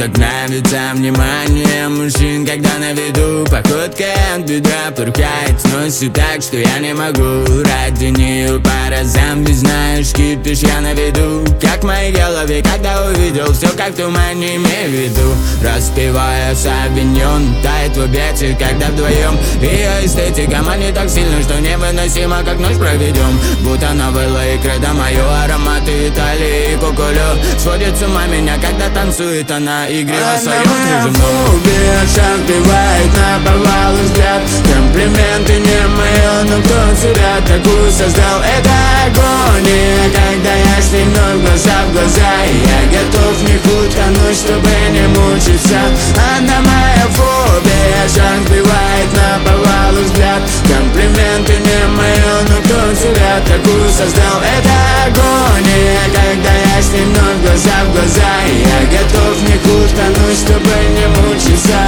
так нравится внимание мужчин, когда на виду. Походка от бедра порхает, сносит так, что я не могу ради нее по разам. Ведь знаешь, кипишь я на виду, как в моей голове, когда увидел все как в тумане, имею в виду. Распевая савиньон, тает в объятиях, когда вдвоем. Ее эстетика манит так сильно, что невыносимо, как ночь проведем. Будто новелла и кредо, мое ароматы Италии и кукулю. Сводит с ума меня, когда танцует она, игриво своем кружевном. Шаг бивает на повал взгляд. Комплименты не мои, но кто тебя такую создал? Это агония, когда я с ней вновь глаза в глаза. И я готов в них утонуть, чтобы не мучиться. Она моя фобия. Шаг бивает на повал взгляд. Комплименты не мои, но кто тебя такую создал? Это агония, когда я с ней вновь глаза в глаза. И я готов в них утонуть, чтобы не мучиться.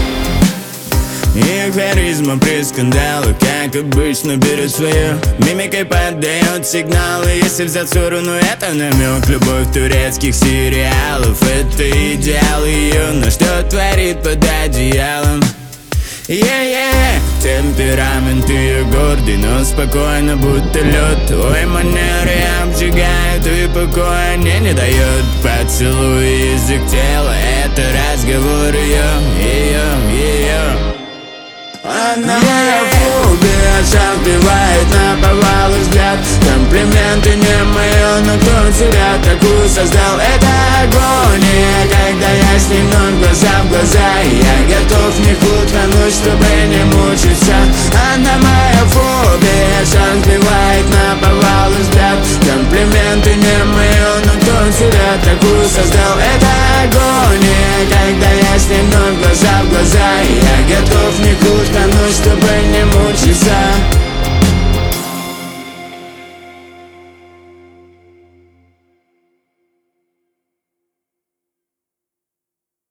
Их харизма при скандалах, как обычно, берет свое. Мимикой поддает сигналы, если взять сторону, это намек. Любовь турецких сериалов, это идеал ее, но что творит под одеялом? Темперамент ее гордый, но спокойно, будто лед. Ой, манеры обжигают и покоя не дает. Поцелуй, язык тела, это разговор ее. Она моя фобия, шаг бивает на повал взгляд. Комплименты не мои, но кто тебя такую создал? Это агония, когда я с ней вновь глаза в глаза. И я готов в них утонуть, чтобы не мучиться. Она моя фобия, шаг бивает на повал взгляд. Комплименты не мои, но кто тебя такую создал? Это агония, когда я с ней вновь глаза в глаза. И я